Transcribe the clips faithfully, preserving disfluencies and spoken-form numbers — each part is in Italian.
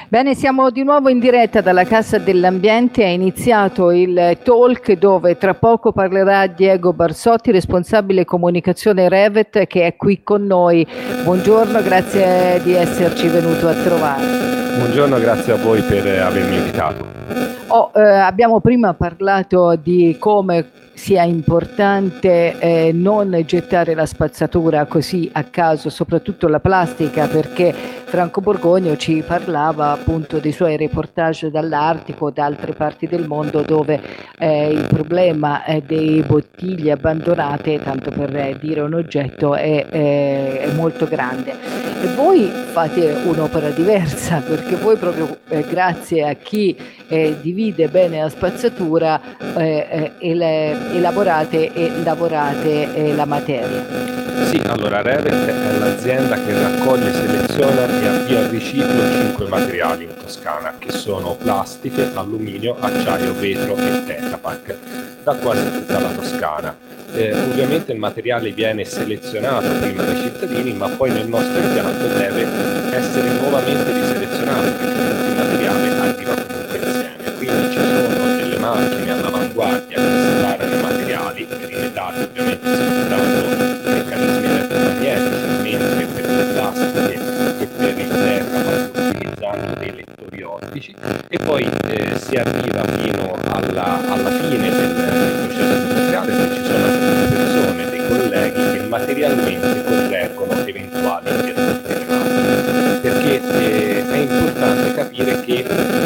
Bene, siamo di nuovo in diretta dalla Cassa dell'Ambiente. È iniziato il talk dove tra poco parlerà Diego Barsotti, responsabile comunicazione Revet, che è qui con noi. Buongiorno, grazie di esserci venuto a trovare. Buongiorno, grazie a voi per avermi invitato. Oh, eh, abbiamo prima parlato di come sia importante eh, non gettare la spazzatura così a caso, soprattutto la plastica, perché Franco Borgogno ci parlava appunto dei suoi reportage dall'Artico, da altre parti del mondo, dove eh, il problema eh, dei bottiglie abbandonate, tanto per eh, dire un oggetto, è, eh, è molto grande. E voi fate un'opera diversa, perché voi proprio eh, grazie a chi eh, divide bene la spazzatura eh, eh, le, elaborate e lavorate eh, la materia. Sì, allora Revet è l'azienda che raccoglie, seleziona e avvia al riciclo cinque materiali in Toscana, che sono plastiche, alluminio, acciaio, vetro e Tetra Pak, da quasi tutta la Toscana. Eh, ovviamente il materiale viene selezionato prima dai cittadini, ma poi nel nostro impianto deve essere nuovamente riselezionato, perché il materiale arriva comunque insieme. Quindi ci sono delle macchine all'avanguardia che separano i materiali, per i metalli ovviamente sfruttando meccanismi elettromagnetici, mentre per le plastiche e per il Tetra Pak utilizzando dei lettori ottici, e poi eh, si arriva fino alla, alla fine del, del processo industriale, dove ci sono alcune persone, dei colleghi che materialmente correggono eventuali interventi rimasti, perché eh, è importante capire che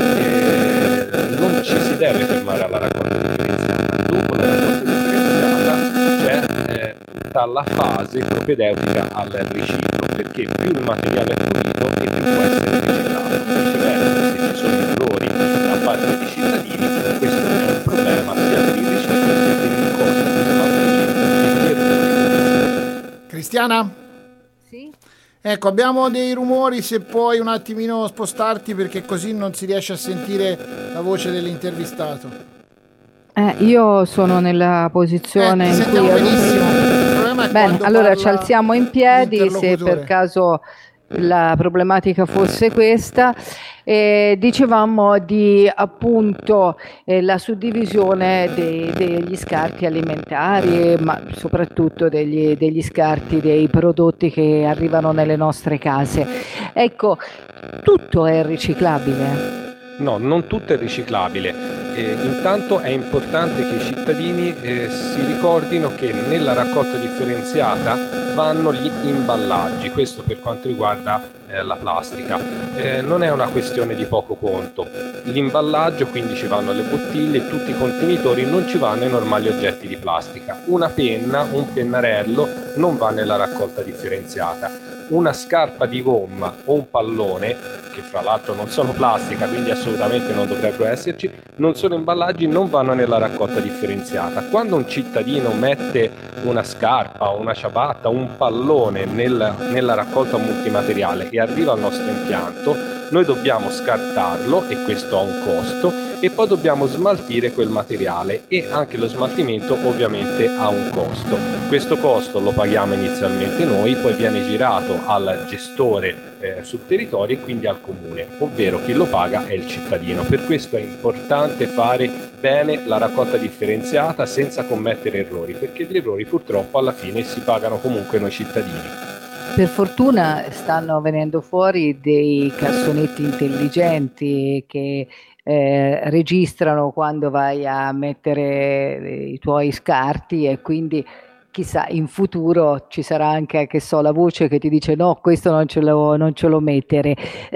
eh, non ci si deve fermare alla raccolta differenziata. Dopo la raccolta differenziata c'è eh, tutta la fase propedeutica al riciclo, perché più il materiale è pulito e più può essere riciclato. Viceversa, se ci sono errori da parte dei cittadini, questo è un problema sia per il riciclo sia per il costo di smaltimento. Cristiana? Sì? Ecco, abbiamo dei rumori, se puoi un attimino spostarti, perché così non si riesce a sentire la voce dell'intervistato. Eh, io sono nella posizione eh, in sentiamo cui... benissimo. Il problema è Bene, allora ci parla alziamo in piedi se per caso la problematica fosse questa. Eh, dicevamo di appunto eh, la suddivisione dei, degli scarti alimentari, ma soprattutto degli, degli scarti dei prodotti che arrivano nelle nostre case. Ecco, tutto è riciclabile? No, non tutto è riciclabile. Eh, intanto è importante che i cittadini eh, si ricordino che nella raccolta differenziata vanno gli imballaggi, questo per quanto riguarda eh, la plastica. Eh, non è una questione di poco conto. L'imballaggio, quindi ci vanno le bottiglie, tutti i contenitori, non ci vanno i normali oggetti di plastica. Una penna, un pennarello non va nella raccolta differenziata. Una scarpa di gomma o un pallone, che fra l'altro non sono plastica, quindi assolutamente non dovrebbero esserci, non sono imballaggi, non vanno nella raccolta differenziata. Quando un cittadino mette una scarpa, una ciabatta, un pallone nel, nella raccolta multimateriale e arriva al nostro impianto, noi dobbiamo scartarlo, e questo ha un costo, e poi dobbiamo smaltire quel materiale, e anche lo smaltimento ovviamente ha un costo. Questo costo lo paghiamo inizialmente noi, poi viene girato al gestore eh, sul territorio e quindi al comune, ovvero chi lo paga è il cittadino. Per questo è importante fare bene la raccolta differenziata senza commettere errori, perché gli errori purtroppo alla fine si pagano comunque noi cittadini. Per fortuna stanno venendo fuori dei cassonetti intelligenti che eh, registrano quando vai a mettere i tuoi scarti, e quindi chissà, in futuro ci sarà anche, che so, la voce che ti dice no, questo non ce lo, non ce lo mettere.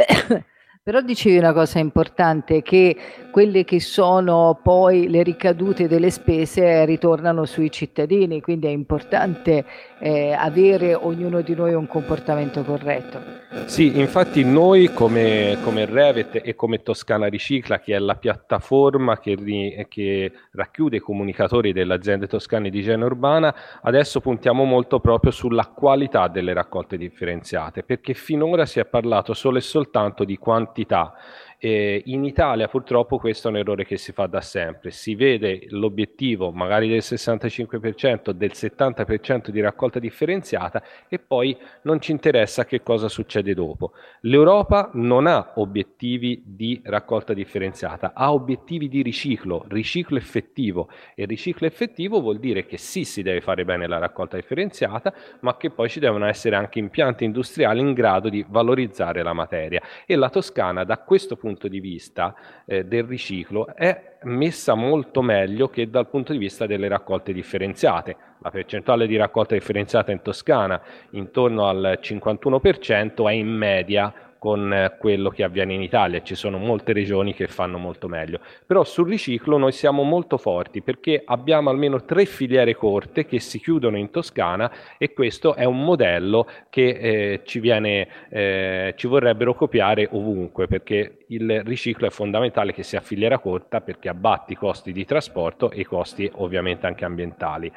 Però dicevi una cosa importante, che quelle che sono poi le ricadute delle spese ritornano sui cittadini, quindi è importante eh, avere ognuno di noi un comportamento corretto. Sì, infatti noi come, come Revet e come Toscana Ricicla, che è la piattaforma che, ri, che racchiude i comunicatori delle aziende toscane di igiene urbana, adesso puntiamo molto proprio sulla qualità delle raccolte differenziate, perché finora si è parlato solo e soltanto di quantità. Eh, in Italia purtroppo questo è un errore che si fa da sempre, si vede l'obiettivo magari del sessantacinque per cento, del settanta per cento di raccolta differenziata e poi non ci interessa che cosa succede dopo. L'Europa non ha obiettivi di raccolta differenziata, ha obiettivi di riciclo, riciclo effettivo, e riciclo effettivo vuol dire che sì, si deve fare bene la raccolta differenziata, ma che poi ci devono essere anche impianti industriali in grado di valorizzare la materia, e la Toscana da questo punto di vista eh, del riciclo è messa molto meglio che dal punto di vista delle raccolte differenziate. La percentuale di raccolta differenziata in Toscana intorno al cinquantuno per cento è in media con quello che avviene in Italia, ci sono molte regioni che fanno molto meglio, però sul riciclo noi siamo molto forti perché abbiamo almeno tre filiere corte che si chiudono in Toscana, e questo è un modello che eh, ci, viene, eh, ci vorrebbero copiare ovunque, perché il riciclo è fondamentale che sia filiera corta perché abbatti i costi di trasporto e i costi ovviamente anche ambientali.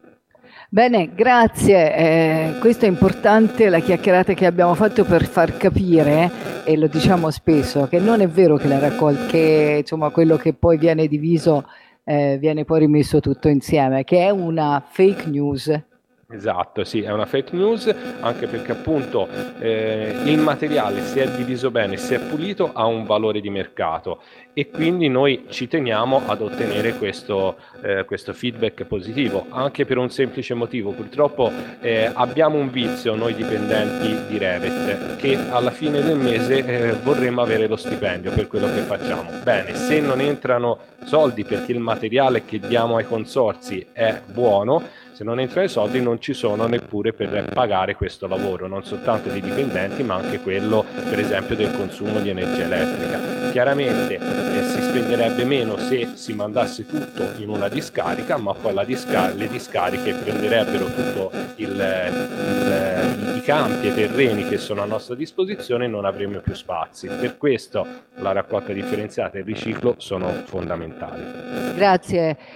Bene, grazie. Eh, questo è importante, la chiacchierata che abbiamo fatto per far capire, e lo diciamo spesso, che non è vero che la raccolta, che insomma quello che poi viene diviso eh, viene poi rimesso tutto insieme, che è una fake news. Esatto, sì, è una fake news, anche perché appunto eh, il materiale, se è diviso bene, se è pulito, ha un valore di mercato, e quindi noi ci teniamo ad ottenere questo, eh, questo feedback positivo, anche per un semplice motivo. Purtroppo eh, abbiamo un vizio noi dipendenti di Revit, che alla fine del mese eh, vorremmo avere lo stipendio per quello che facciamo. Bene, se non entrano soldi perché il materiale che diamo ai consorzi è buono, se non entrano i soldi non ci sono neppure per pagare questo lavoro, non soltanto dei dipendenti ma anche quello per esempio del consumo di energia elettrica. Chiaramente eh, si spenderebbe meno se si mandasse tutto in una discarica, ma poi la disca- le discariche prenderebbero tutto il, il, i campi e i terreni che sono a nostra disposizione e non avremmo più spazi. Per questo la raccolta differenziata e il riciclo sono fondamentali. Grazie.